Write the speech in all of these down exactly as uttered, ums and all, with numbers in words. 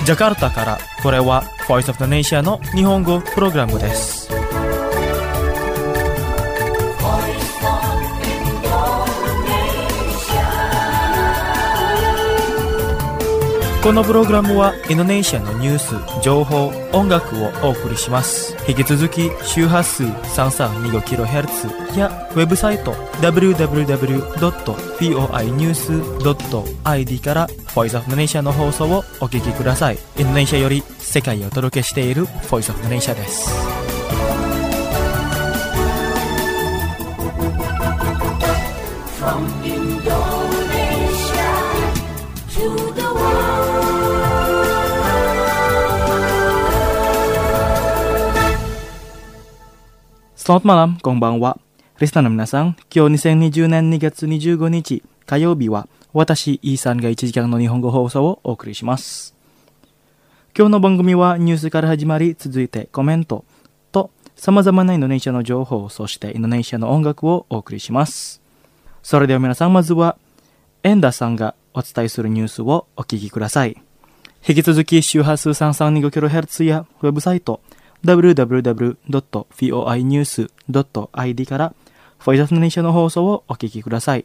ジャカルタから、これは Voice of the Nation の日本語プログラムです。このプログラムはインドネシアのニュース、情報、音楽をお送りします。引き続き周波数 さんさんにごキロヘルツ やウェブサイト ダブリューダブリューダブリュードットフォーアイニュースドットアイディー から Voice of the Nation の放送をお聞きください。インドネシアより世界をお届けしている Voice of the Nation です。From Indonesia to the Selamat malam, konbanwa. Listenerの皆さん、今日にせんにじゅうねんにがつにじゅうごにち火曜日は私、イーさんがいちじかんの日本語放送をお送りします。今日の番組はニュースから始まり、続いてコメントと様々なインドネシアの情報、そしてインドネシアの音楽をお送りします。それでは皆さん、まずはエンダさんがお伝えするニュースをお聞きください。引き続き周波数 さんさんにごキロヘルツ やウェブサイトダブリューダブリューダブリュードットフォーアイニュースドットアイディー から Voice of the Nation の放送をお聞きください。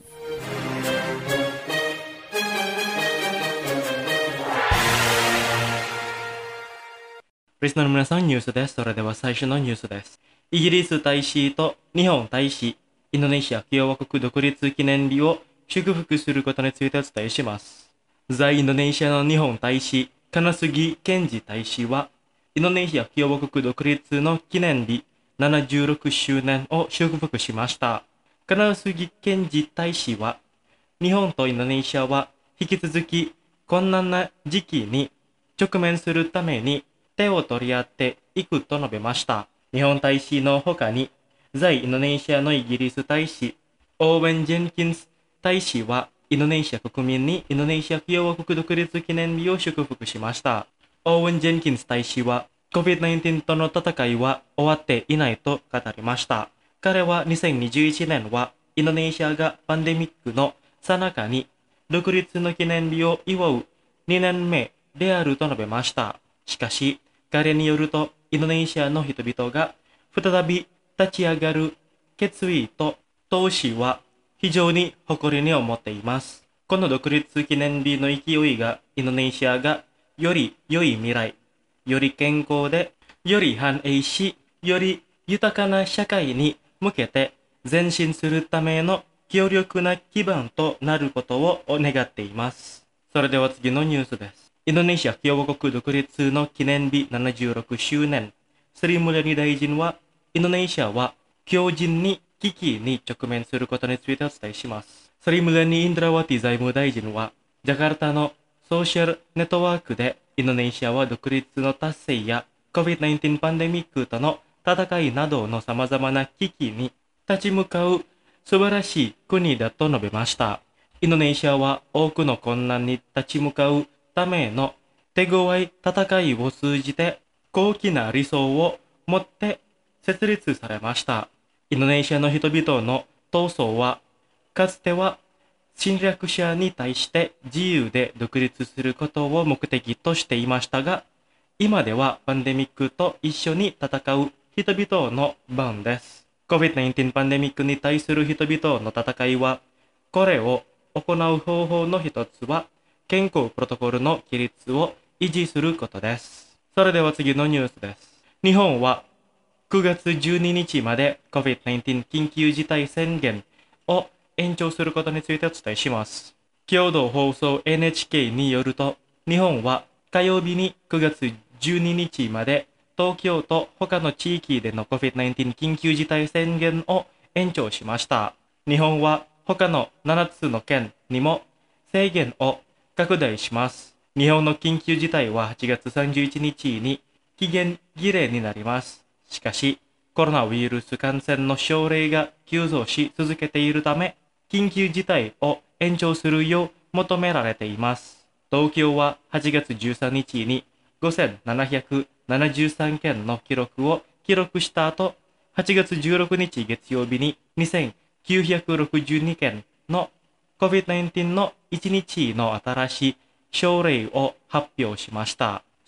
リスナーの皆さん、ニュースです。それでは最初のニュースです。イギリス大使と日本大使、インドネシア共和国独立記念日を祝福することについてお伝えします。在インドネシアの日本大使、金杉健二大使は、インドネシア共和国独立の記念日ななじゅうろくしゅうねんを祝福しました。金杉健二大使は、日本とインドネシアは引き続き困難な時期に直面するために手を取り合っていくと述べました。日本大使の他に、在インドネシアのイギリス大使、オーウェン・ジェンキンス大使は、インドネシア国民にインドネシア共和国独立記念日を祝福しました。オーウェン・ジェンキンス大使は、コビッドナインティーン との戦いは終わっていないと語りました。彼はにせんにじゅういちねんはインドネシアがパンデミックの最中に独立の記念日を祝うにねんめであると述べました。しかし、彼によるとインドネシアの人々が再び立ち上がる決意と闘志は非常に誇りに思っています。この独立記念日の勢いがインドネシアがより良い未来、より健康で、より繁栄し、より豊かな社会に向けて前進するための強力な基盤となることを願っています。それでは次のニュースです。インドネシア共和国独立の記念日ななじゅうろくしゅうねん、スリムラニ大臣は、インドネシアは強靭に危機に直面することについてお伝えします。スリムラニ・インドラワティ財務大臣は、ジャカルタのソーシャルネットワークで、インドネシアは独立の達成や コビッドナインティーン パンデミックとの戦いなどの様々な危機に立ち向かう素晴らしい国だと述べました。インドネシアは多くの困難に立ち向かうための手強い戦いを通じて高貴な理想を持って設立されました。インドネシアの人々の闘争はかつては侵略者に対して自由で独立することを目的としていましたが、今ではパンデミックと一緒に戦う人々の番です。コビッドナインティーン パンデミックに対する人々の戦いは、これを行う方法の一つは、健康プロトコルの規律を維持することです。それでは次のニュースです。日本はくがつじゅうににちまで コビッドナインティーン 緊急事態宣言を延長することについてお伝えします。共同放送 エヌエイチケー によると、日本は火曜日にくがつじゅうににちまで東京と他の地域での コビッドナインティーン 緊急事態宣言を延長しました。日本は他のななつの県にも制限を拡大します。日本の緊急事態ははちがつさんじゅういちにちに期限切れになります。しかし、コロナウイルス感染の症例が急増し続けているため、緊急事態を延長するよう求められています。東京ははちがつじゅうさんにちにごせんななひゃくななじゅうさんけんの記録を記録した後、はちがつじゅうろくにち月曜日ににせんきゅうひゃくろくじゅうにけんの コビッドナインティーン のいちにちの新しい症例を発表しました。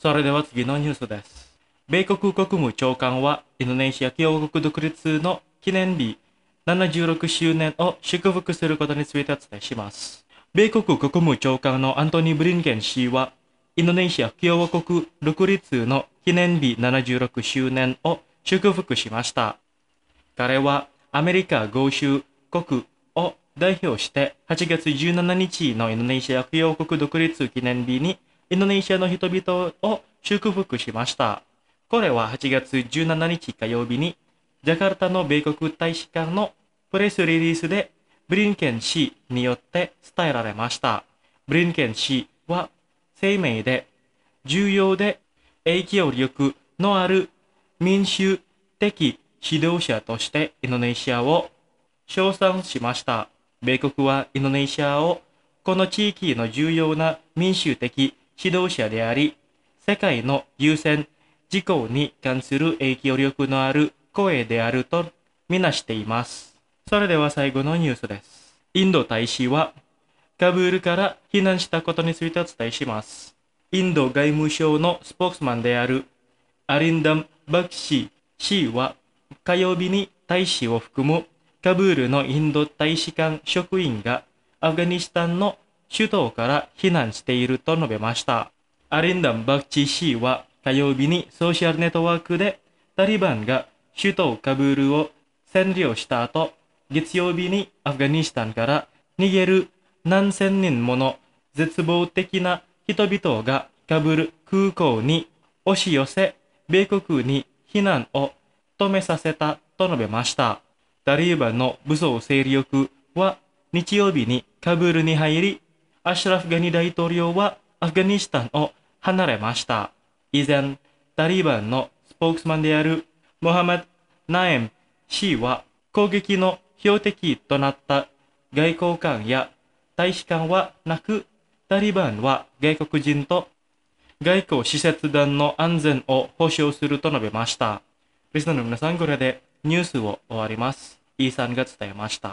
それでは次のニュースです。米国国務長官はインドネシア共和国独立の記念日ななじゅうろくしゅうねんを祝福することについてお伝えします。米国国務長官のアントニー・ブリンケン氏は、インドネシア共和国独立の記念日ななじゅうろくしゅうねんを祝福しました。彼はアメリカ合衆国を代表してはちがつじゅうしちにちのインドネシア共和国独立記念日にインドネシアの人々を祝福しました。これははちがつじゅうしちにち火曜日にジャカルタの米国大使館のプレスリリースでブリンケン氏によって伝えられました。ブリンケン氏は声明で重要で影響力のある民主的指導者としてインドネシアを称賛しました。米国はインドネシアをこの地域の重要な民主的指導者であり、世界の優先事項に関する影響力のある声であるとみなしています。それでは最後のニュースです。インド大使はカブールから避難したことについてお伝えします。インド外務省のスポークスマンであるアリンダム・バクシ氏は火曜日に大使を含むカブールのインド大使館職員がアフガニスタンの首都から避難していると述べました。アリンダム・バクチ氏は火曜日にソーシャルネットワークでタリバンが首都カブールを占領した後、月曜日にアフガニスタンから逃げる何千人もの絶望的な人々がカブール空港に押し寄せ、米国に避難を止めさせたと述べました。タリバンの武装勢力は日曜日にカブールに入り、アシュラフ・ガニ大統領はアフガニスタンを離れました。以前、タリバンのスポークスマンであるモハマド・ナエム氏は攻撃の標的となった外交官や大使館はなく、タリバンは外国人と外交使節団の安全を保障すると述べました。リスナーの皆さん、これでニュースを終わります。イーさんが伝えました。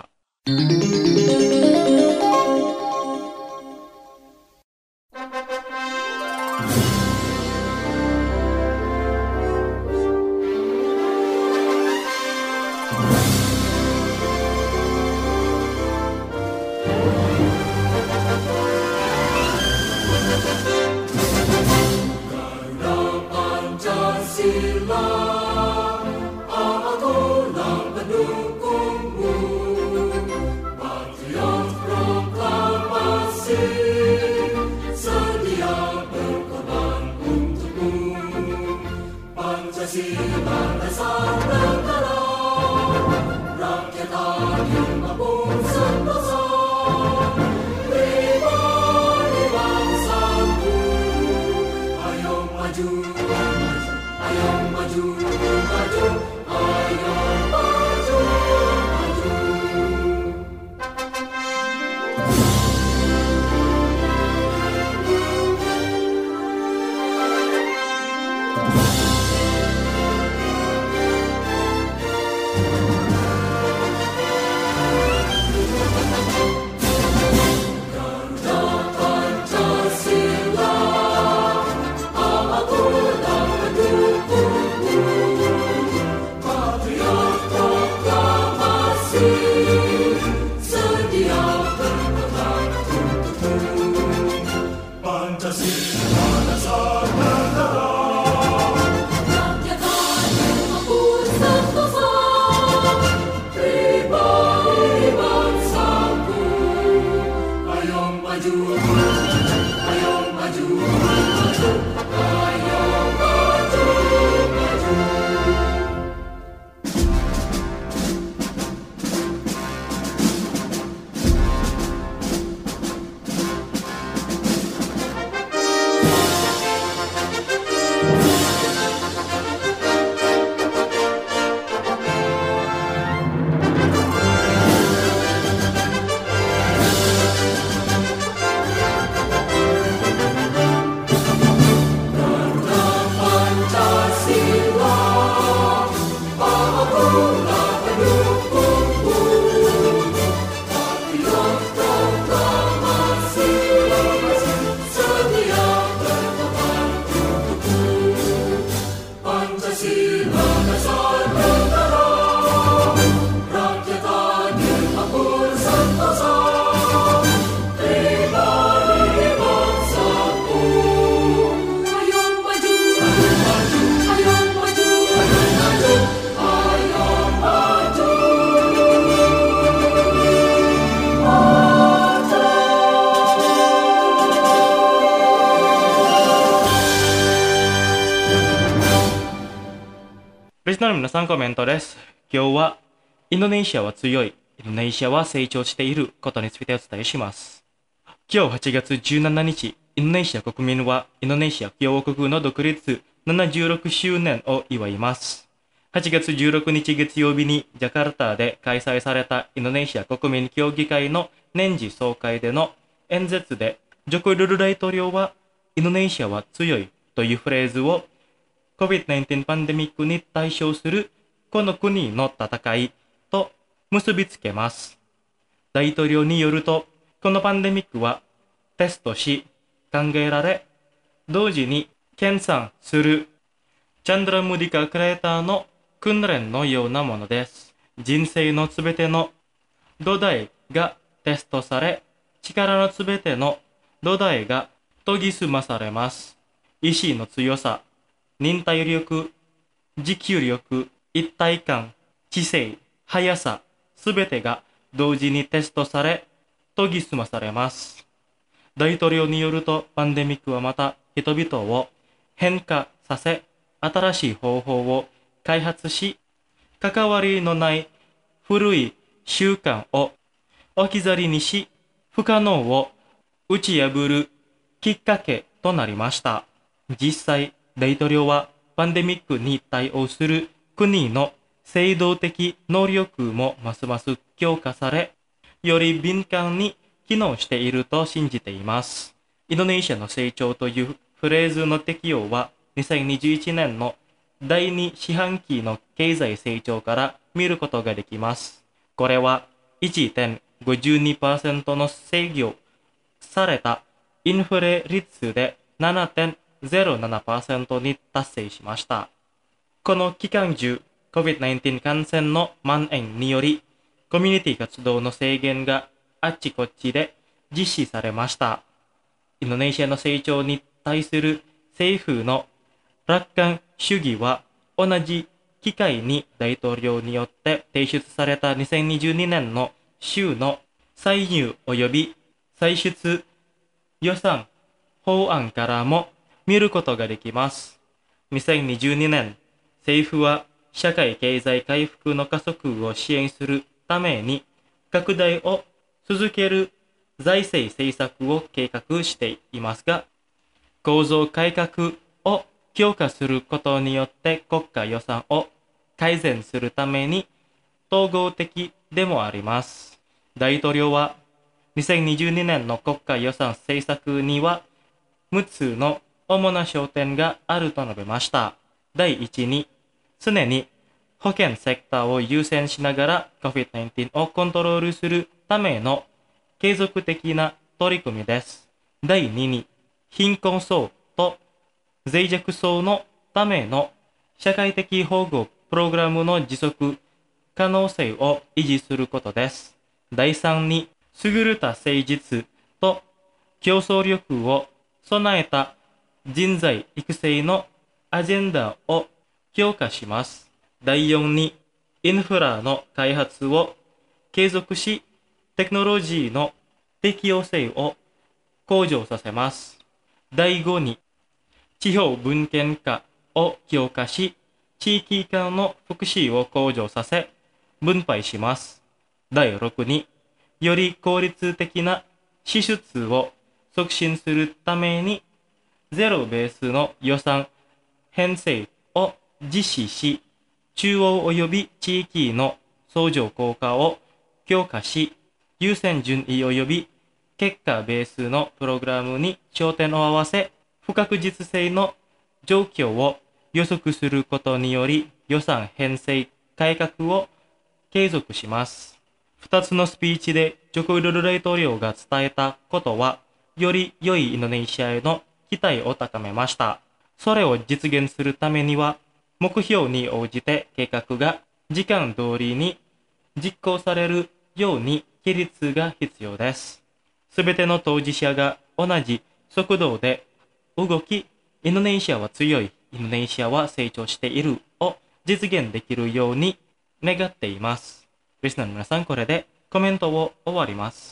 ナーの皆さんコメントです。今日はインドネシアは強い、インドネシアは成長していることについてお伝えします。今日はちがつじゅうしちにち、インドネシア国民はインドネシア共和国の独立ななじゅうろくしゅうねんを祝います。はちがつじゅうろくにち月曜日にジャカルタで開催されたインドネシア国民協議会の年次総会での演説で、ジョコ・ウィドド大統領はインドネシアは強いというフレーズを コビッドナインティーン パンデミックに対処するこの国の戦いと結びつけます。大統領によると、このパンデミックはテストし考えられ、同時に研鑽するチャンドラムディカ・クレーターの訓練のようなものです。人生のすべての土台がテストされ、力のすべての土台が研ぎ澄まされます。意志の強さ、忍耐力、持久力、一体感、知性、速さ、すべてが同時にテストされ、研ぎ澄まされます。大統領によると、パンデミックはまた人々を変化させ、新しい方法を開発し、関わりのない古い習慣を置き去りにし、不可能を打ち破るきっかけとなりました。実際、大統領はパンデミックに対応する国の制度的能力もますます強化され、より敏感に機能していると信じています。インドネシアの成長というフレーズの適用は、にせんにじゅういちねんの第二四半期の経済成長から見ることができます。これは いってんごにパーセント の制御されたインフレ率で ななてんゼロななパーセント に達成しました。この期間中、コビッドナインティーン 感染の蔓延により、コミュニティ活動の制限があっちこっちで実施されました。インドネシアの成長に対する政府の楽観主義は同じ機会に大統領によって提出されたにせんにじゅうにねんの州の歳入及び歳出予算法案からも見ることができます。にせんにじゅうにねん、政府は社会経済回復の加速を支援するために拡大を続ける財政政策を計画していますが、構造改革を強化することによって国家予算を改善するために統合的でもあります。大統領はにせんにじゅうにねんの国家予算政策にはむっつの主な焦点があると述べました。だいいちに、常に保健セクターを優先しながら コビッドナインティーン をコントロールするための継続的な取り組みです。だいにに、貧困層と脆弱層のための社会的保護プログラムの持続可能性を維持することです。だいさんに、優れた誠実と競争力を備えた人材育成のアジェンダを強化します。だいよんに、インフラの開発を継続し、テクノロジーの適用性を向上させます。だいごに、地方分権化を強化し、地域間の福祉を向上させ、分配します。だいろくに、より効率的な支出を促進するために、ゼロベースの予算編成を実施し、中央及び地域の相乗効果を強化し、優先順位及び結果ベースのプログラムに焦点を合わせ、不確実性の状況を予測することにより予算編成改革を継続します。二つのスピーチでジョコ・ウィドド大統領が伝えたことは、より良いインドネシアへの期待を高めました。それを実現するためには、目標に応じて計画が時間通りに実行されるように規律が必要です。すべての当事者が同じ速度で動き、インドネシアは強い、インドネシアは成長しているを実現できるように願っています。リスナーの皆さん、これでコメントを終わります。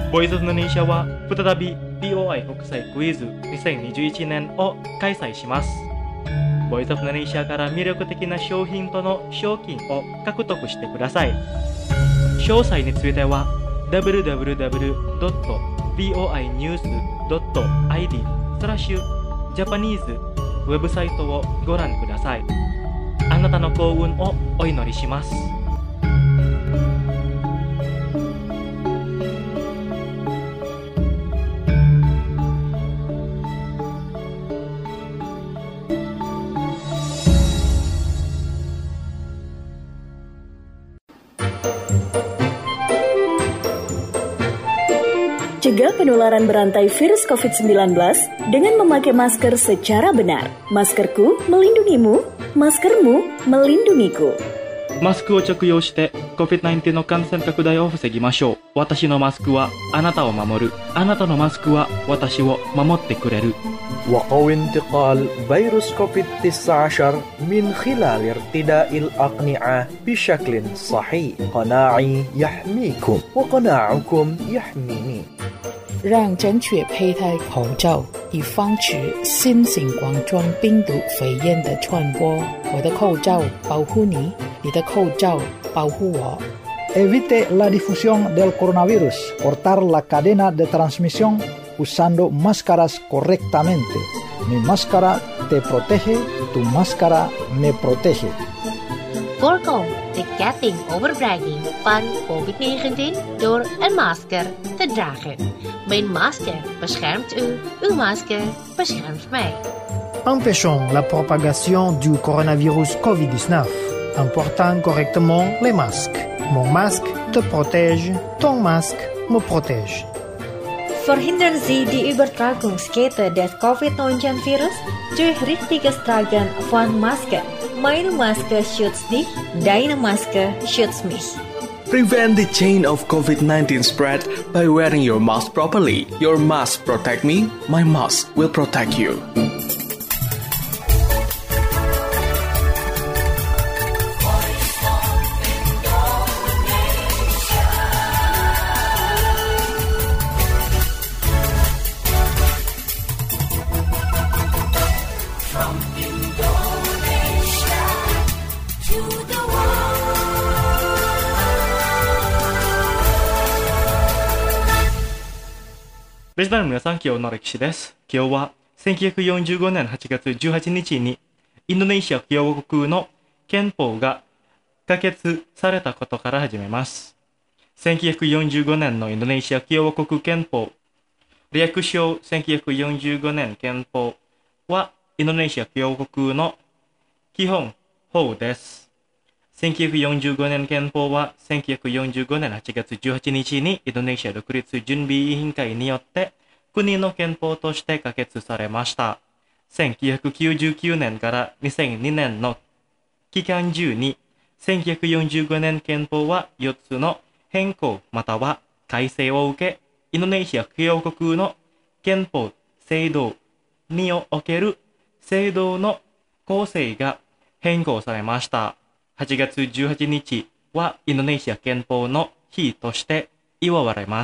ボイスオブインドネシアは再び ビーオーアイ 国際クイズにせんにじゅういちねんを開催します。ボイスオブインドネシアから魅力的な商品との賞金を獲得してください。詳細については ダブリューダブリューダブリュードットビーオーアイニュースドットアイディー スラッシュジャパニーズウェブサイトをご覧ください。あなたの幸運をお祈りします。 Cegah penularan berantai virus covid sembilan belas dengan memakai masker secara benar. Maskerku melindungimu, maskermu melindungiku. マスクを着用して コビッドナインティーン の感染拡大を防ぎましょう。私のマスクはあなたを守る。あなたのマスクは私を守ってくれる。 وقوي انتقال فيروس كوفيد تسعة عشر من خلال ارتداء الأقنعة بشكل صحيح. قناعي يحميكم وقناعكم يحميني. 让正确佩戴口罩，以防止新型冠状病毒肺炎的传播。我的口罩保护你，你的口罩保护我。 Evite la difusión del coronavirus. Cortar la cadena de transmisión usando máscaras correctamente. Mi máscara te protege, tu máscara me protege. Voorkom de ketting overbrenging van covid negentien door een masker te dragen. Mijn masker beschermt u, uw masker beschermt mij. Empêchons la propagation du coronavirus covid dix-neuf en portant correctement les masques. Mon masque te protège, ton masque me protège. Verhindern Sie die Übertragungskette des covid neunzehn Virus durch richtiges Tragen von Masken. Meine Maske schützt dich, deine Maske schützt mich. Prevent the chain of covid nineteen spread by wearing your mask properly. Your mask protect me, my mask will protect you. リスナーの皆さん、今日の歴史です。今日はせんきゅうひゃくよんじゅうごねんはちがつじゅうはちにちにインドネシア共和国の憲法が可決されたことから始めます。せんきゅうひゃくよんじゅうごねんのインドネシア共和国憲法、略称せんきゅうひゃくよんじゅうごねん憲法はインドネシア共和国の基本法です。せんきゅうひゃくよんじゅうごねん憲法はせんきゅうひゃくよんじゅうごねんはちがつじゅうはちにちにインドネシア独立準備委員会によって国の憲法として可決されました。せんきゅうひゃくきゅうじゅうきゅうねんからにせんにねんの期間中にせんきゅうひゃくよんじゅうごねん憲法はよっつの変更または改正を受け、インドネシア共和国の憲法制度における制度の構成が変更されました。はちがつじゅうはちにちはインドネシア憲法の日として祝われます。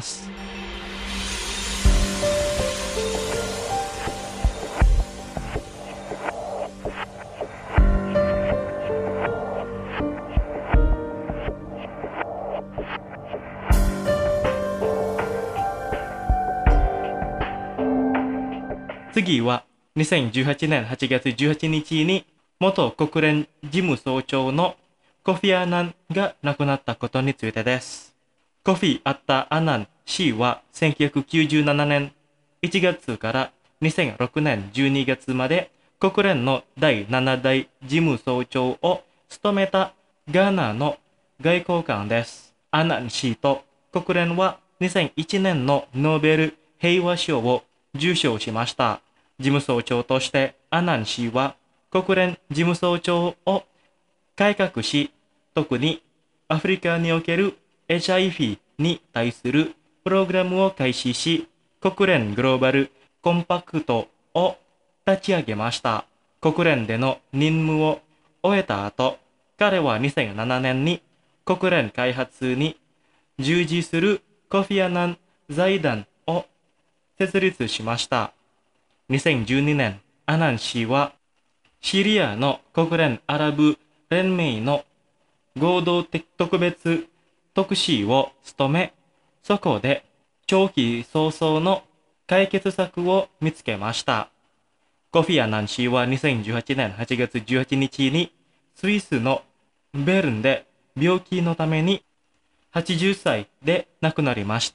次はにせんじゅうはちねんはちがつじゅうはちにちに元国連事務総長のコフィ・アナンが亡くなったことについてです。コフィ・アッタ・アナン氏はせんきゅうひゃくきゅうじゅうななねんいちがつからにせんろくねんじゅうにがつまで国連のだいななだい事務総長を務めたガーナの外交官です。アナン氏と国連はにせんいちねんのノーベル平和賞を受賞しました。事務総長としてアナン氏は国連事務総長を改革し、特にアフリカにおける エイチアイブイ に対するプログラムを開始し、国連グローバルコンパクトを立ち上げました。国連での任務を終えた後、彼はにせんななねんに国連開発に従事するコフィ・アナン財団を設立しました。にせんじゅうにねん、アナン氏はシリアの国連アラブ連盟の合同特別特使を務め、そこで長期早々の解決策を見つけました。コフィ・アナン氏はにせんじゅうはちねんはちがつじゅうはちにちにスイスのベルンで病気のためにはちじゅっさいで亡くなりました。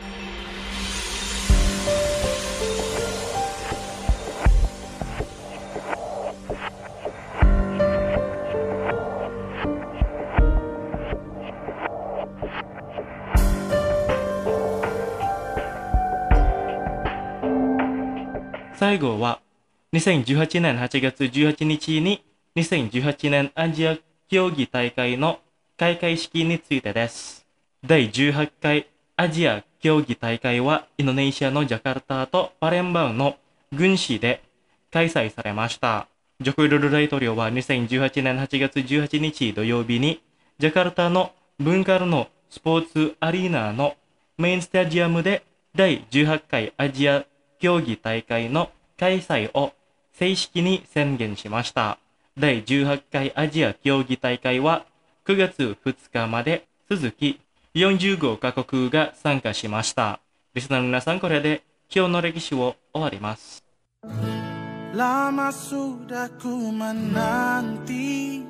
最後はにせんじゅうはちねんはちがつじゅうはちにちににせんじゅうはちねんアジア競技大会の開会式についてです。だいじゅうはちかいアジア競技大会はインドネシアのジャカルタとパレンバウの軍市で開催されました。ジョコウィドド大統領はにせんじゅうはちねんはちがつじゅうはちにち土曜日にジャカルタの文化のスポーツアリーナのメインスタジアムでだいじゅうはちかいアジア競技大会の開催を正式に宣言しました。だいじゅうはちかいアジア競技大会はくがつふつかまで続き、よんじゅうごかこくが参加しました。リスナーの皆さん、これで今日の歴史を終わります。 Lama sudah ku menanti,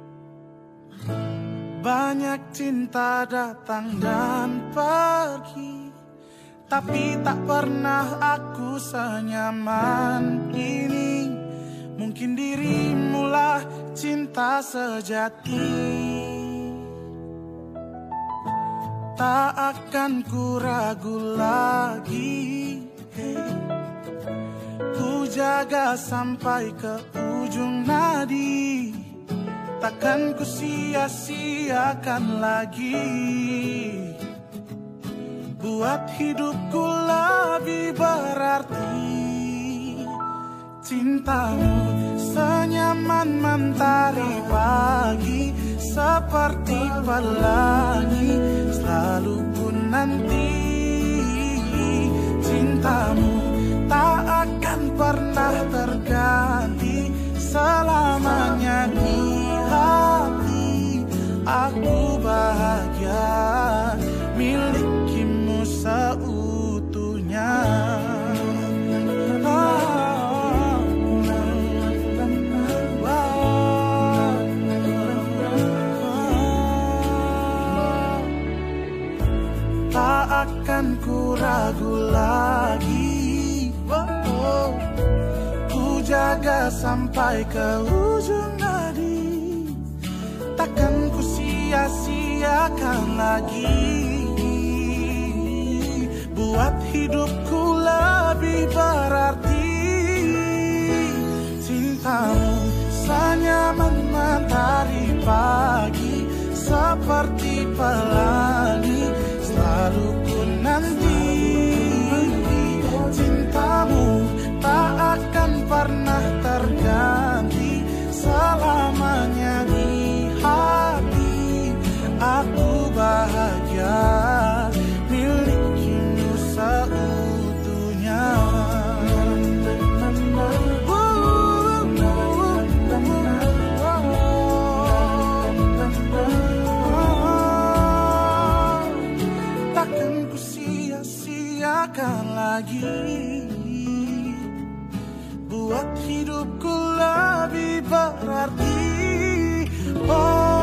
banyak cinta datang dan pergi, tapi tak pernah aku senyaman ini. Mungkin dirimulah cinta sejati. Tak akan ku ragu lagi, ku jaga sampai ke ujung nadi. Takkan ku sia-siakan lagi, buat hidupku lebih berarti. Cintamu senyaman mentari pagi, seperti pelangi selalu ku nanti. Cintamu tak akan pernah terganti, selamanya di hati. Aku bahagia milikimu seutuhnya. Tak akan ku ragu lagi, oh, oh. Ku jaga sampai ke ujung nadi. Takkan ku sia-siakan lagi, buat hidupku lebih berarti. Cintamu senyaman mentari pagi, seperti pelangi selalu ku nanti. Cintamu tak akan pernah terganti, selamanya di hati. Aku bahagia milikimu seutuhnya. Siakan lagi, buat hidupku lebih berarti. Oh,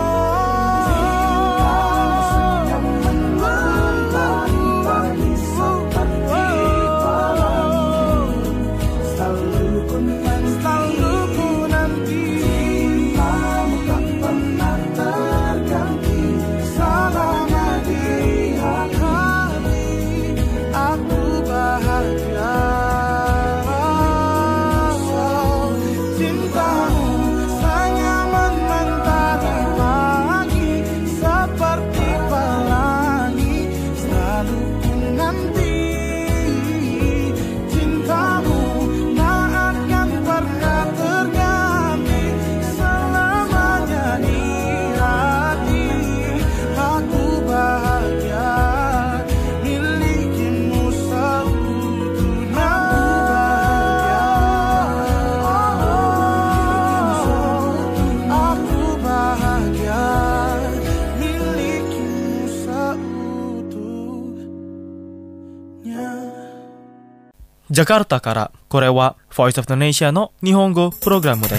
cintamu ジャカルタからこれは Voice of Indonesia の日本語プログラムです。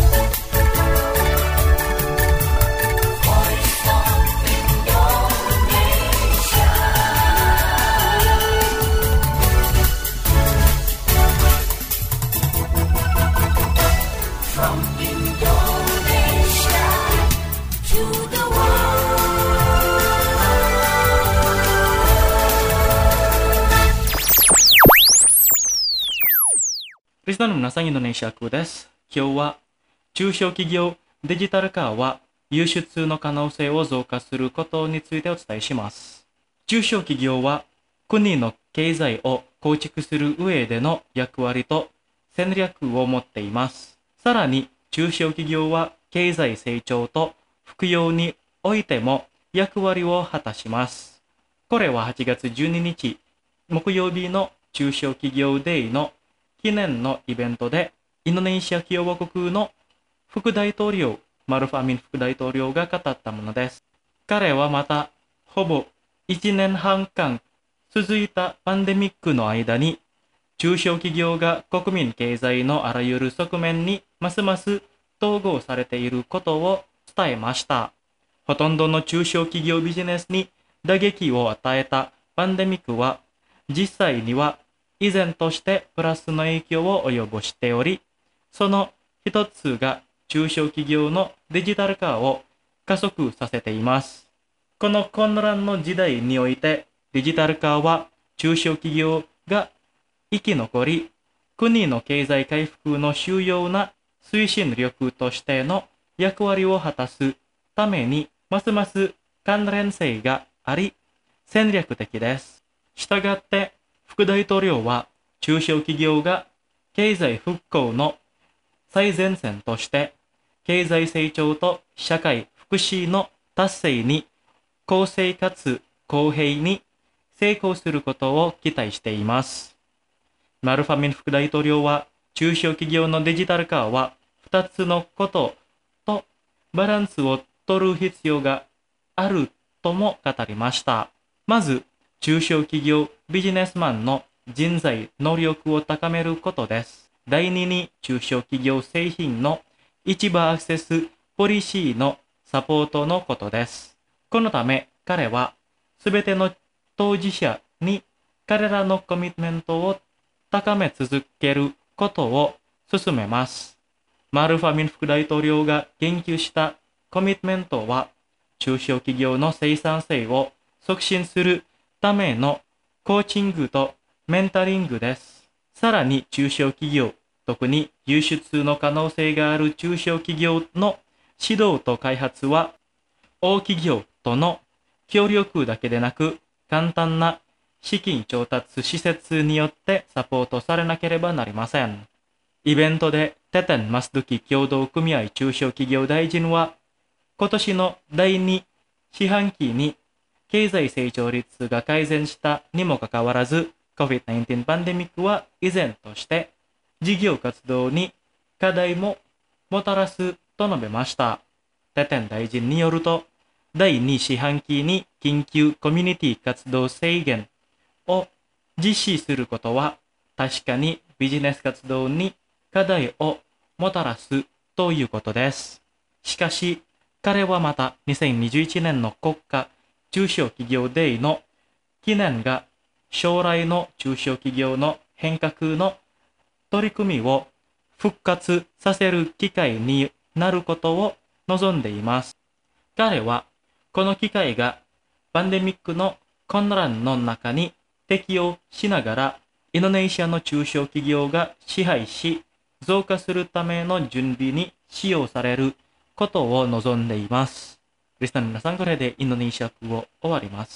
リスナーの皆さん、インドネシア風です。今日は中小企業デジタル化は輸出の可能性を増加することについてお伝えします。中小企業は国の経済を構築する上での役割と戦略を持っています。さらに中小企業は経済成長と副業においても役割を果たします。これははちがつじゅうににち木曜日の中小企業デーの記念のイベントで、インドネシア共和国の副大統領、マルフ・アミン副大統領が語ったものです。彼はまた、ほぼいちねんはんかん続いたパンデミックの間に、中小企業が国民経済のあらゆる側面にますます統合されていることを伝えました。ほとんどの中小企業ビジネスに打撃を与えたパンデミックは、実際には依然としてプラスの影響を及ぼしており、その一つが中小企業のデジタル化を加速させています。この混乱の時代において、デジタル化は中小企業が生き残り、国の経済回復の主要な推進力としての役割を果たすために、ますます関連性があり、戦略的です。したがって、副大統領は中小企業が経済復興の最前線として経済成長と社会福祉の達成に公正かつ公平に成功することを期待しています。マルファミン副大統領は中小企業のデジタル化はふたつのこととバランスを取る必要があるとも語りました。まず、中小企業ビジネスマンの人材能力を高めることです。第二に中小企業製品の市場アクセスポリシーのサポートのことです。このため彼はすべての当事者に彼らのコミットメントを高め続けることを進めます。マルファミン副大統領が言及したコミットメントは中小企業の生産性を促進するためのコーチングとメンタリングです。さらに中小企業、特に輸出の可能性がある中小企業の指導と開発は、大企業との協力だけでなく、簡単な資金調達施設によってサポートされなければなりません。イベントでテテン・マスドキ協同組合中小企業大臣は、今年のだいに四半期に経済成長率が改善したにもかかわらず、コビッドナインティーン パンデミックは依然として事業活動に課題ももたらすと述べました。テテン大臣によると、だいに四半期に緊急コミュニティ活動制限を実施することは確かにビジネス活動に課題をもたらすということです。しかし、彼はまたにせんにじゅういちねんの国家中小企業デーの記念が将来の中小企業の変革の取り組みを復活させる機会になることを望んでいます。彼はこの機会がパンデミックの混乱の中に適応しながらインドネシアの中小企業が支配し増加するための準備に使用されることを望んでいます。リスナーの皆さん、これでインドネシア風を終わります。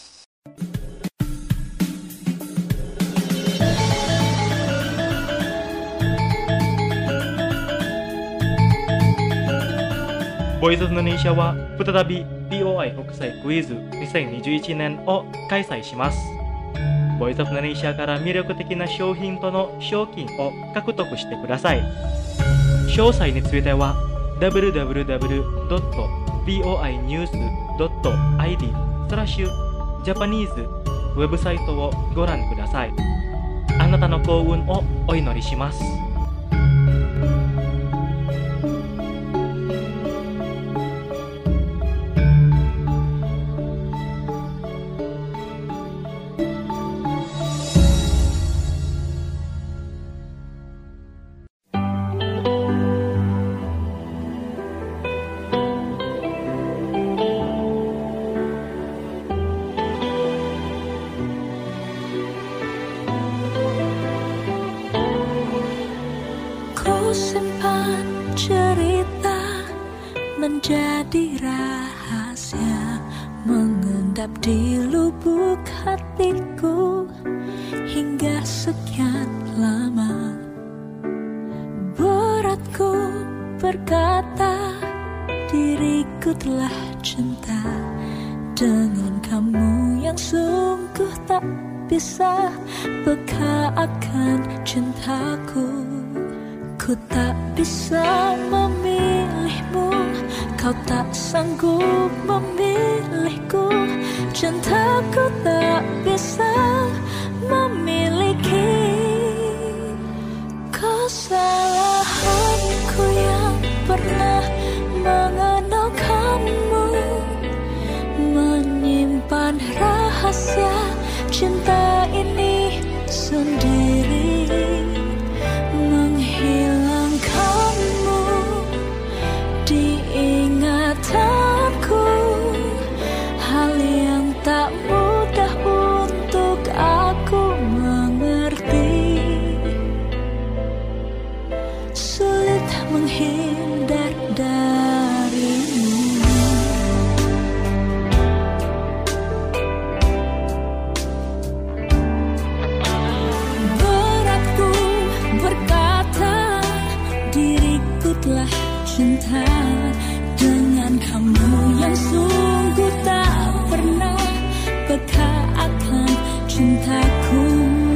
ボイスオブインドネシアは再び ビーオーアイ 国際クイズにせんにじゅういちねんを開催します。ボイスオブインドネシアから魅力的な商品との賞金を獲得してください。詳細については ダブリューダブリューダブリュードットビーオーアイニュースドットアイディー スラッシュジャパニーズウェブサイトをご覧ください。 あなたの幸運をお祈りします。 Simpan cerita menjadi rahasia, mengendap di lubuk hatiku hingga sekian lama. Beratku berkata diriku telah cinta dengan kamu yang sungguh tak bisa peka akan cintaku. Ku tak bisa memilihmu, kau tak sanggup memilihku. Cintaku tak bisa memiliki kesalahanku yang pernah mengenal kamu, menyimpan rahasia cinta ini sendiri. Menghilangkanmu di ingatanku, hal yang tak mudah untuk aku mengerti. Sulit menghindar darimu. Telah cinta dengan kamu yang sungguh tak pernah peka akan cintaku.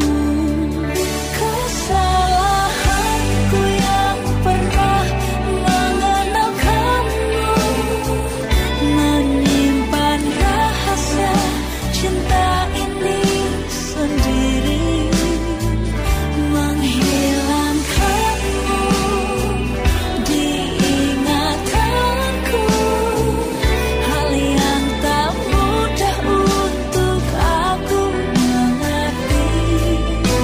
Kesalahanku yang pernah mengenal kamu, menyimpan rahasia cinta ini sendiri. Menghilangkanmu di ingatanku, hal yang tak mudah untuk aku mengerti.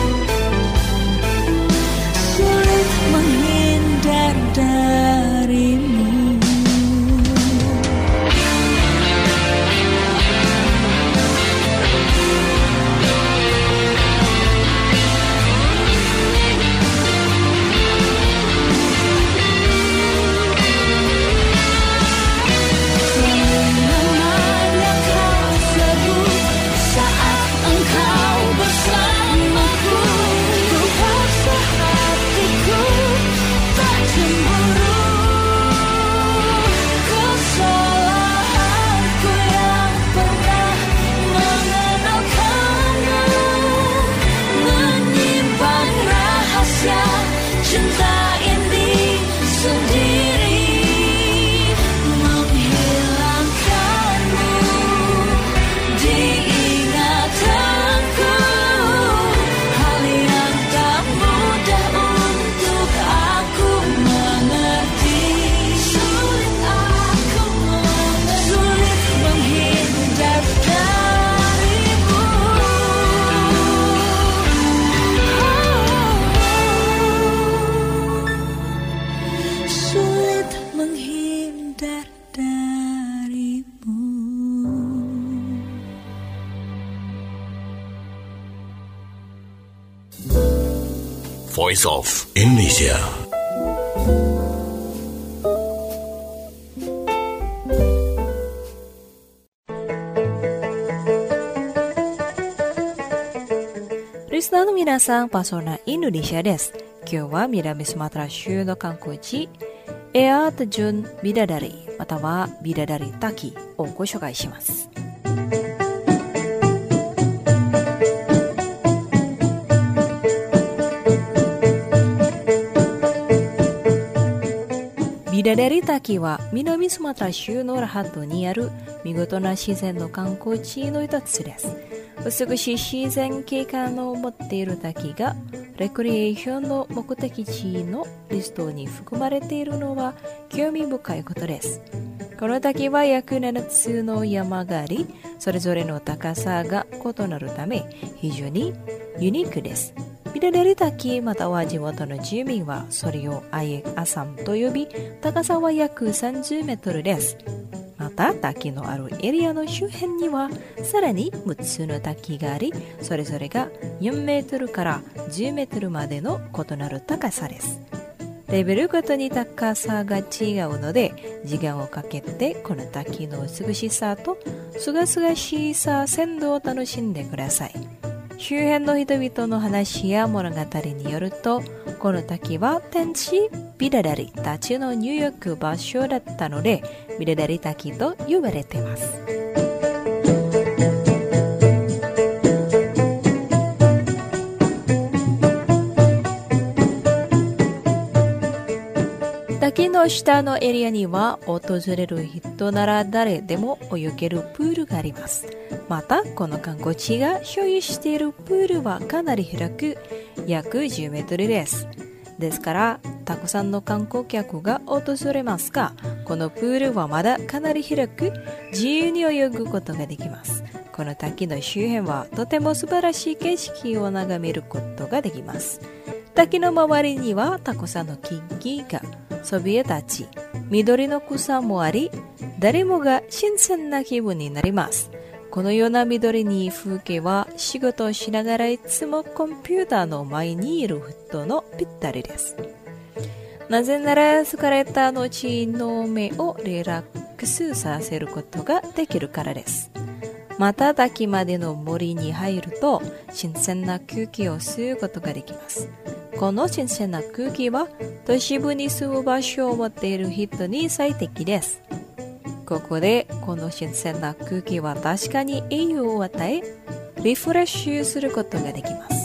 Sulit menghindar darimu. Cinta ini sendiri. Menghilangkanmu di ingatanku, hal yang tak mudah untuk aku mengerti. Sulit aku mengerti, sulit menghindar darimu. Sulit menghindar darimu. Voice of Indonesia. Risna no minasang pasona Indonesia desu. Kyou wa Midami Sumatra Shu no kankou-ji Air Terjun Bidadari またはビダダリ滝をご紹介します。ビダダリ滝は南スマトラ州のラハットにある見事な自然の観光地の一つです。 美しい自然景観を持っている滝がレクリエーションの目的地のリストに含まれているのは興味深いことです。この滝は約ななつの山があり、それぞれの高さが異なるため非常にユニークです。ビデデリ滝または地元の住民はそれをアイエアサムと呼び、高さは約さんじゅうメートルです。また滝のあるエリアの周辺にはさらにむっつの滝があり、それぞれがよんメートルからじゅうメートルまでの異なる高さです。レベルごとに高さが違うので、時間をかけてこの滝の美しさとすがすがしいさ鮮度を楽しんでください。周辺の人々の話や物語によると、この滝は天使ビデデリたちの入浴場所だったので、ビデデリ滝と呼ばれています。滝の下のエリアには訪れる人なら誰でも泳げるプールがあります。またこの観光地が所有しているプールはかなり広く約じゅうメートルです。ですからたくさんの観光客が訪れますが、このプールはまだかなり広く自由に泳ぐことができます。この滝の周辺はとても素晴らしい景色を眺めることができます。滝の周りにはたくさんの木々がそびえ立ち、緑の草もあり、誰もが新鮮な気分になります。このような緑に風景は仕事をしながらいつもコンピューターの前にいる人のぴったりです。なぜなら疲れた後の目をリラックスさせることができるからです。また滝までの森に入ると新鮮な空気を吸うことができます。この新鮮な空気は都市部に住む場所を持っている人に最適です。ここでこの新鮮な空気は確かに栄養を与え、リフレッシュすることができます。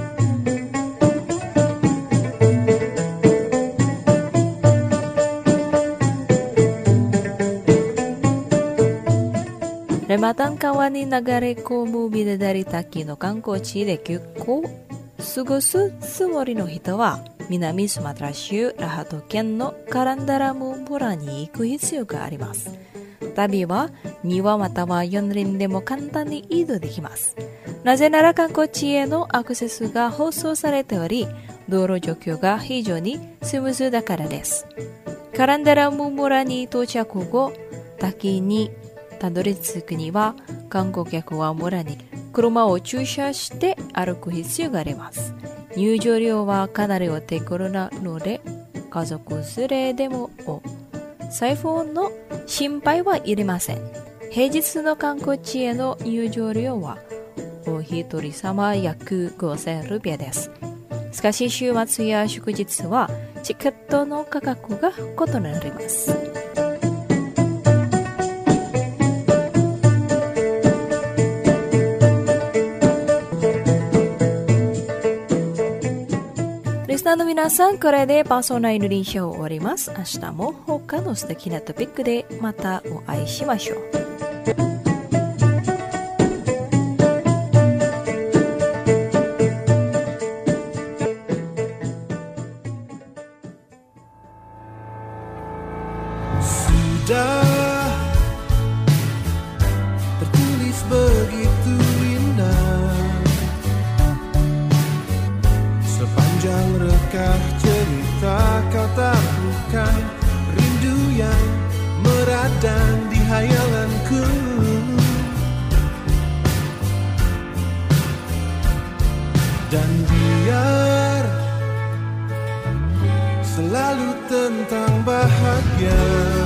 レマタン川に流れ込むビデデリ滝の観光地で結構過ごすつもりの人は、南スマトラ州ラハト県のカランダラム村に行く必要があります。旅はにわまたはよん輪でも簡単に移動できます。なぜなら観光地へのアクセスが放送されており、道路状況が非常にスムーズだからです。カランダラム村に到着後、滝にたどり着くには観光客は村に車を駐車して歩く必要があります。入場料はかなりお手頃なので、家族連れでも財布の心配はいりません。平日の観光地への入場料はお一人様約ごせんルピアです。しかし週末や祝日はチケットの価格が異なります。リスナーの皆さん、これでパーソナルリンショーを終わります。明日も他の素敵なトピックでまたお会いしましょう。 Sudah tertulis begitu indah, sepanjang rekah cerita kau taklukkan rindu yang meradang di hayalanku. Dan biar selalu tentang bahagia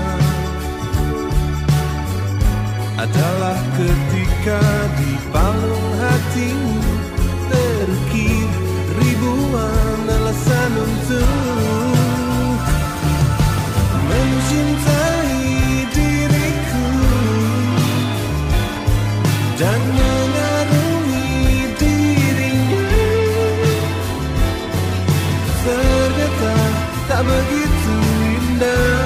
adalah ketika di palung hatimu terukir ribuan alasan untuk mencintai diriku dan mengarungi dirinya. Ternyata tak begitu indah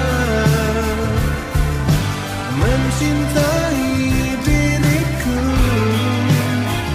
mencintai diriku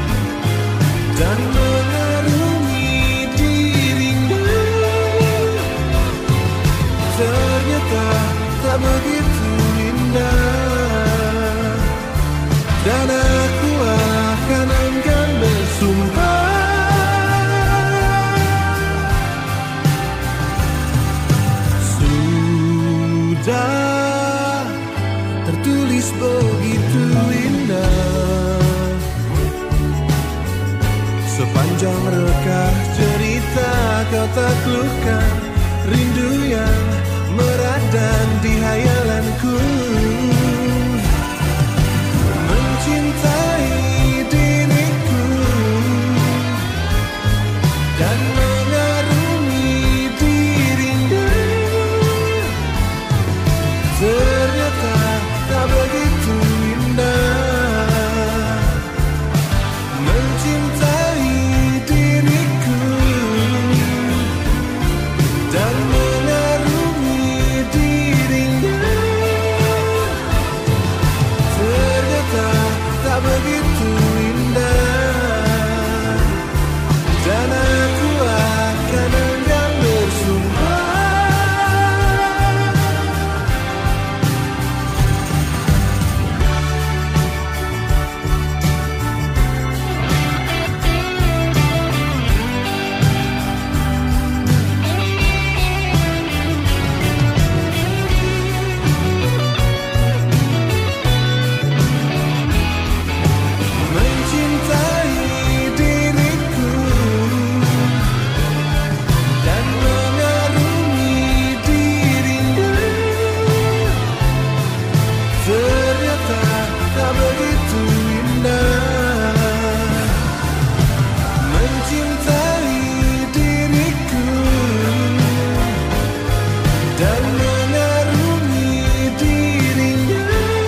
Sepanjang rekah cerita kau taklukkan rindu yang meradang di hayalanku. Mencintai diriku dan mengarungi dirinya. Ternyata tak begitu indah. Mencintai diriku dan mengarungi dirinya. Ternyata tak begitu indah. Dan aku akan enggan bersumpah. Mencintai diriku dan mengarungi dirinya. Ternyata tak begitu indah. Mencintai diriku dan mengarungi dirinya.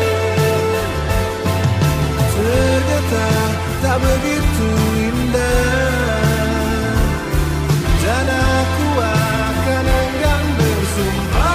Ternyata tak begitu indah. Dan aku akan enggan bersumpah.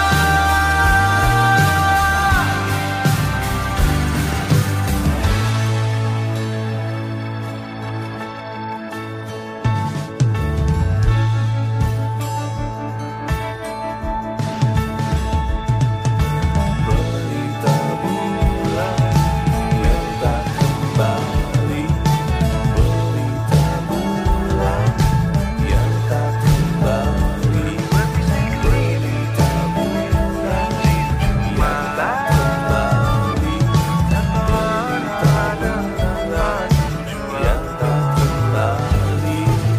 Berita bulan yang tak kembali. Berita bulan yang tak kembali. Berita bulan yang tak kembali. Berita bulan yang tak kembali.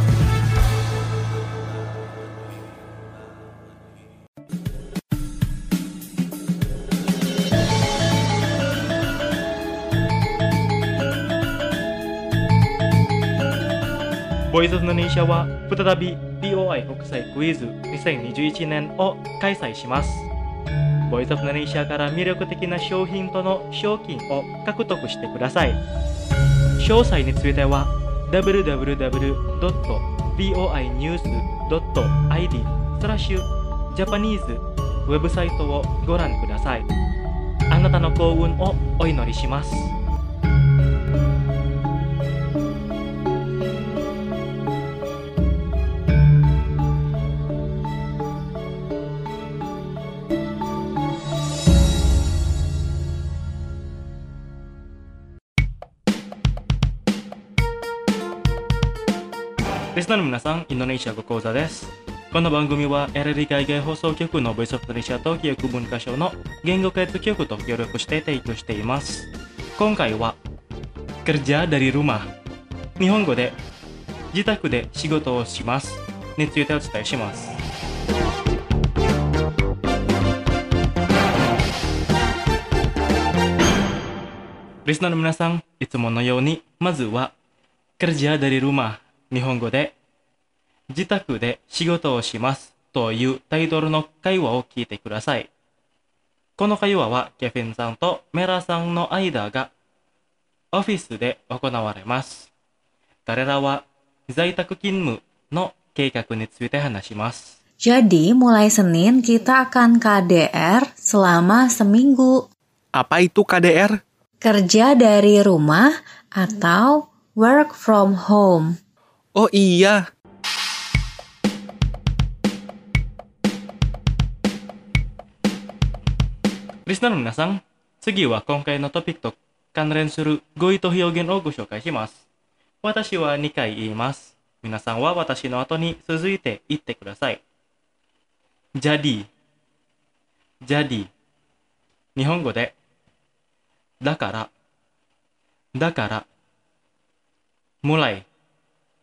ボイスオブIndonesia は再び ビーオーアイ 国際クイズにせんにじゅういちねんを開催します。ボイスオブIndonesia から魅力的な商品との賞金を獲得してください。詳細については ダブリューダブリューダブリュードットビーオーアイニュースドットアイディー スラッシュジャパニーズウェブサイトをご覧ください。あなたの幸運をお祈りします。リスナーの皆さん、インドネシア語講座です。この番組は エルエル 海外放送局のボイスオブインドネシアと記憶文化省の言語開発局と協力して提供しています。今回はkerja dari rumah、日本語で自宅で仕事をしますについてお伝えします。リスナーの皆さん、いつものようにまずはkerja dari rumah、日本語で自宅で仕事をしますというタイトルの会話を聞いてください。この会話はケフィンさんとメラさんの間がオフィスで行われます。彼らは在宅勤務の計画について話します。 Jadi mulai Senin kita akan K D R selama seminggu. Apa itu K D R? Kerja dari rumah atau work from home. Oh iya. リスナーの皆さん、次は今回のトピックと関連する語彙と表現をご紹介します。私はにかい言います。皆さんは私の後に続いて言ってください。jadi、jadi、日本語でだから、だから、mulai、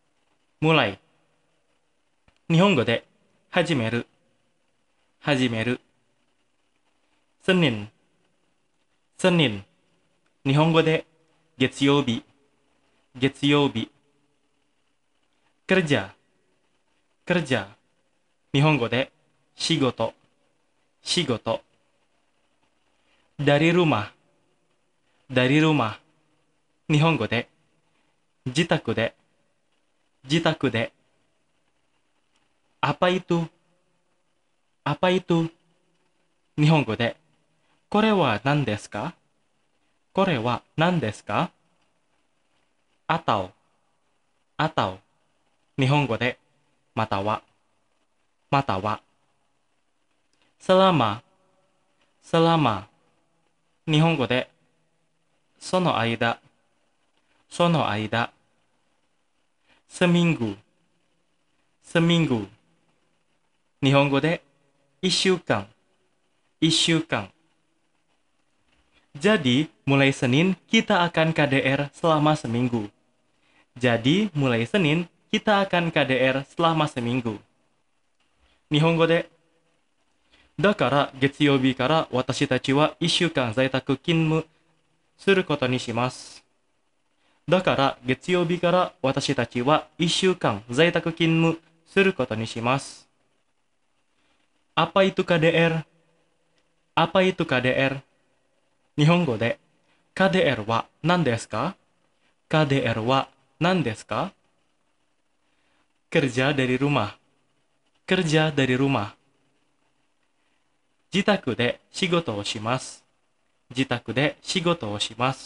mulai。日本語で始める、始める。Senin、Senin。日本語で月曜日、月曜日。kerja、kerja。日本語で仕事、仕事。dari rumah、dari rumah。日本語で自宅で、自宅で。apa itu、apa itu。日本語でこれは何ですか、これは何ですか。atau、atau。日本語でまたは、または。selama、selama。日本語でその間、その間。seminggu、seminggu。日本語で一週間、一週間。Jadi, mulai Senin kita akan K D R selama seminggu. Jadi, mulai Senin kita akan K D R selama seminggu. 日本語でだから月曜日から私たちは一週間在宅勤務することにします。だから月曜日から私たちは一週間在宅勤務することにします。Apa itu K D R? Apa itu K D R? 日本語で K D R は何ですか？ K D R は何ですか？ kerja dari rumah、 kerja dari rumah。 自宅で仕事をします。自宅で仕事をします。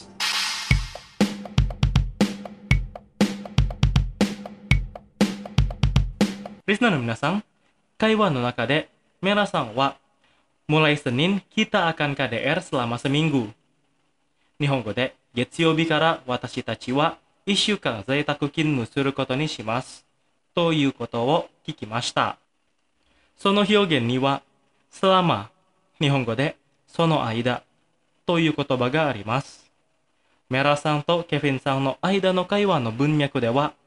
リスナーの皆さん、会話の中で皆さんはmulai Senin kita akan K D R selama seminggu。日本語で月曜日から私たちは一週間在宅勤務することにしますということを聞きました。その表現にはselama、日本語でその間という言葉があります。メラさんとケフィンさんの間の会話の文脈では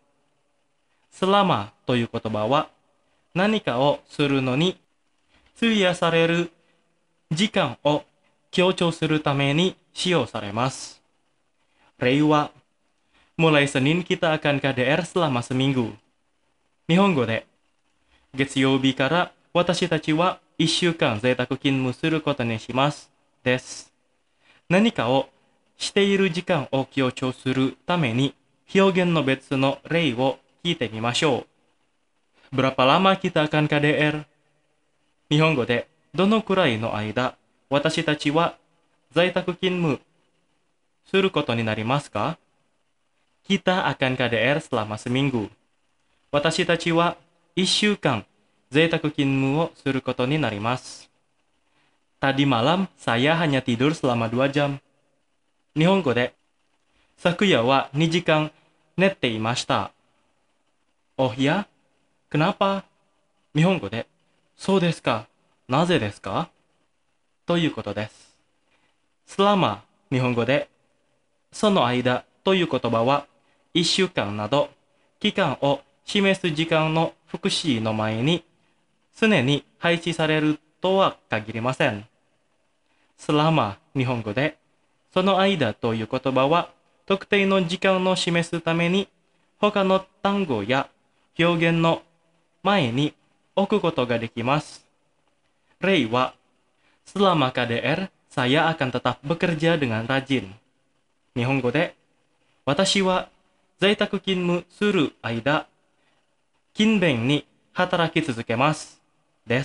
selamaという言葉は何かをするのに費やされる時間を強調するために使用されます。例は、mulai Senin kita akan K D R selama seminggu。日本語で、月曜日から私たちは一週間在宅勤務することにします。です。何かをしている時間を強調するために表現の別の例を聞いてみましょう。Berapa lama kita akan K D R？ 日本語で、どのくらいの間、私たちは在宅勤務することになりますか？ Kita akan K D R selama seminggu。私たちは一週間在宅勤務をすることになります。Tadi malam saya hanya tidur selama dua jam。日本語で、昨夜はにじかん寝ていました。Oh ya? Kenapa？ 日本語で、そうですか。なぜですか？ということです。selama、日本語で、その間という言葉は、一週間など、期間を示す時間の副詞の前に、常に配置されるとは限りません。selama、日本語で、その間という言葉は、特定の時間を示すために、他の単語や表現の前に置くことができます。例は、selama K D R, saya akan tetap bekerja dengan rajin。日本語で、私は在宅勤務する間、勤勉に働き続けます。です。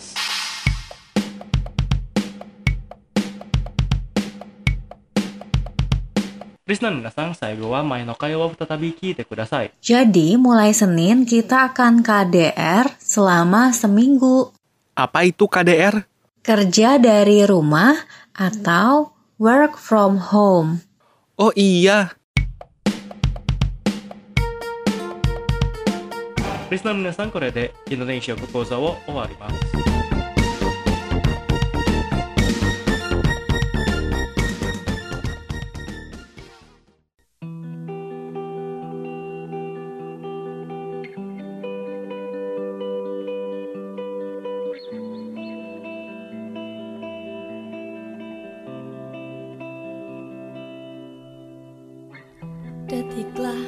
リスナーの皆さん、最後は前の会話を再び聞いてください。 Jadi, mulai Senin kita akan K D R selama seminggu. Apa itu K D R? Kerja dari rumah atau work from home. Oh iya. リスナーの皆さん、これでインドネシア語講座を終わります。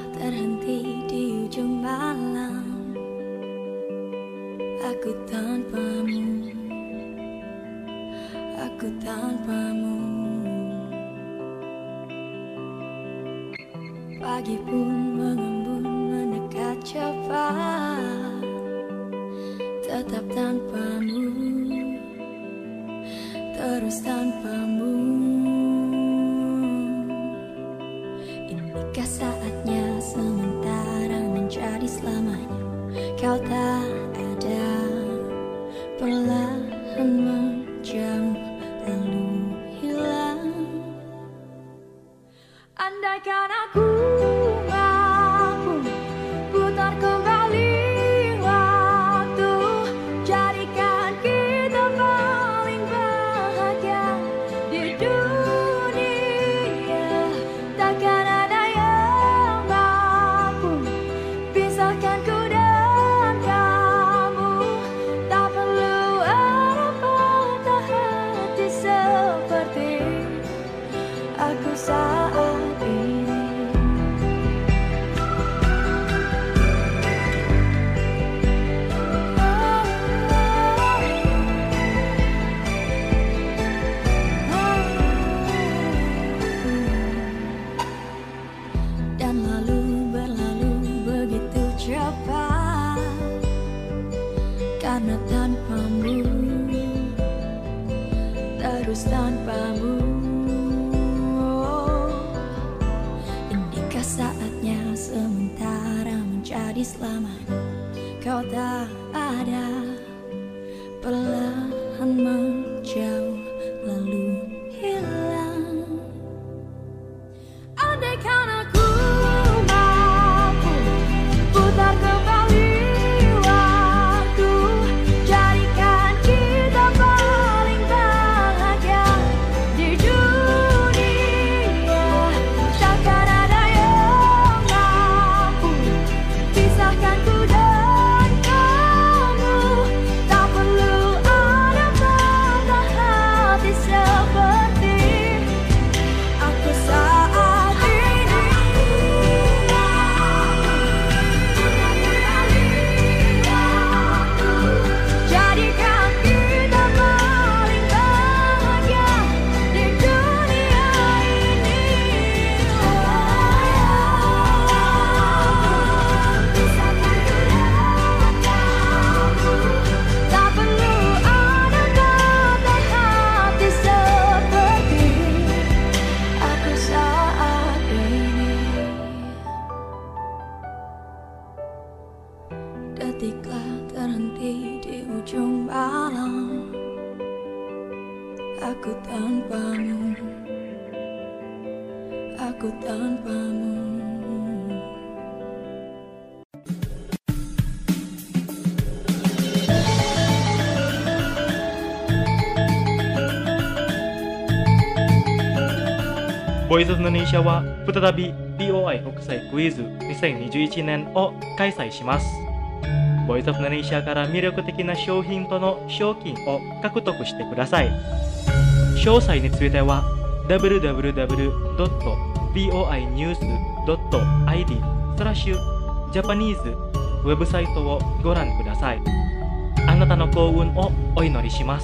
terhenti di ujung malam. Aku tanpamu, aku tanpamu. Pagi pun mengembun mendekat cepat, tetap tanpamu, terus tanpamu. Inikah saatnya sementara menjadi selamanya? Kau tak ada, perlahan menjauh lalu hilang. Andaikan aku mampu putar kembali waktu, jadikan kita paling bahagia di dunia. Takkan ada yang mampu pisahkan ku dan kamu. Tak perlu ada patah hati seperti aku saat ini. Dan lalu berlalu begitu cepat, karena tanpamu, terus tanpamu. Inikah saatnya sementara menjadi selamanya? Kau tak ada, perlahan menjauh lalu hilang. Andaikan aku mampu putar kembali waktu, jadikan kita paling bahagia di dunia. Takkan ada yang mampu pisahkan ku dan kamu. Tak perlu ada patah hati seperti aku saat ini. Jadikan kita paling bahagia di dunia ini. Pisahkan ku dan kamu. Tak perlu ada patah hati seperti aku saat ini. Detiklah terhenti di ujung malam. Aku tanpamu, aku tanpamu. ボイスオブインドネシアは再び ビーオーアイ 国際クイズにせんにじゅういちねんを開催します。ボイスオブインドネシアから魅力的な商品との賞金を獲得してください。詳細については ダブリューダブリューダブリュードットビーオーアイニュースドットアイディー スラッシュジャパニーズウェブサイトをご覧ください。あなたの幸運をお祈りします。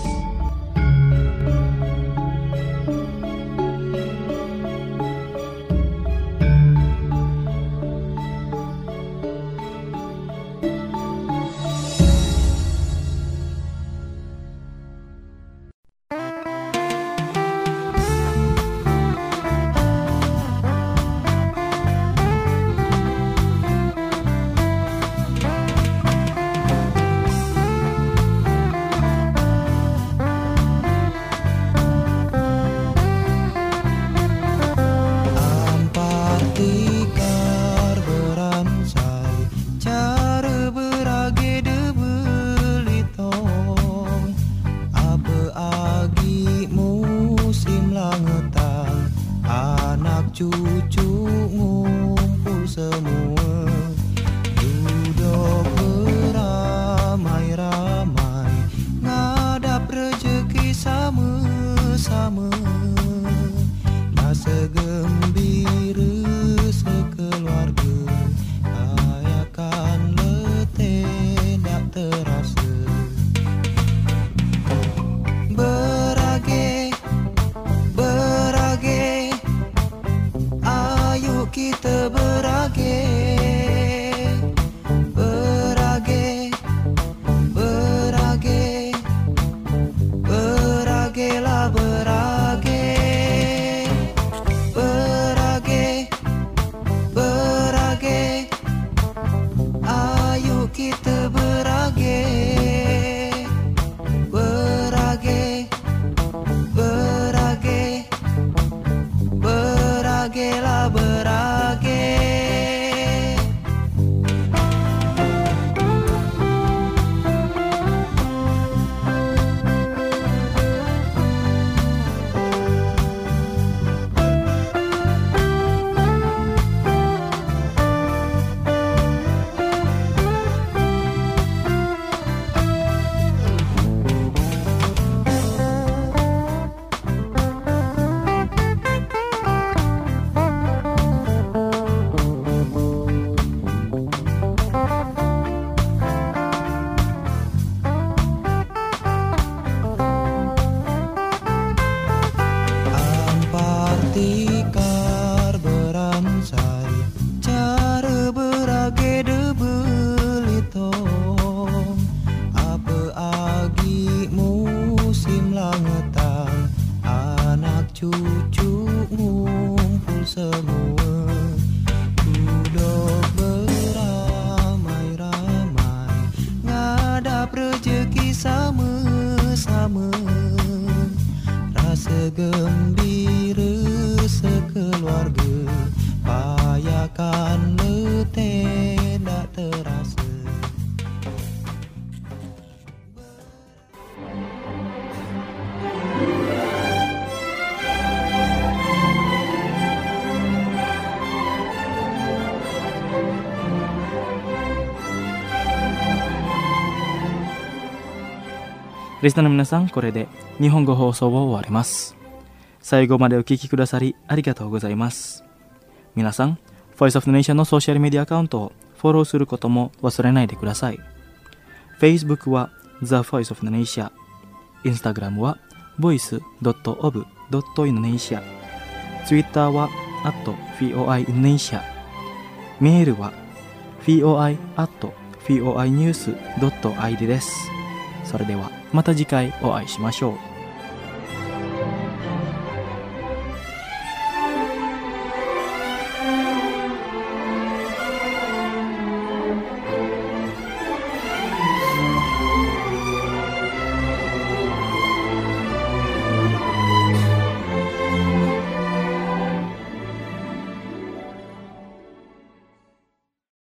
リスナーの皆さん、これで日本語放送を終わります。最後までお聞きくださりありがとうございます。皆さん、Voice of the Nation のソーシャルメディアアカウントをフォローすることも忘れないでください。Facebook は The Voice of the Nation、Instagram は ボイスドットオブドットインドネシア、Twitter は アットフィーオーアイインドネシア、メールは フィーオーアイアットフィーオーアイニュースドットアイディー です。それではまた次回お会いしましょう。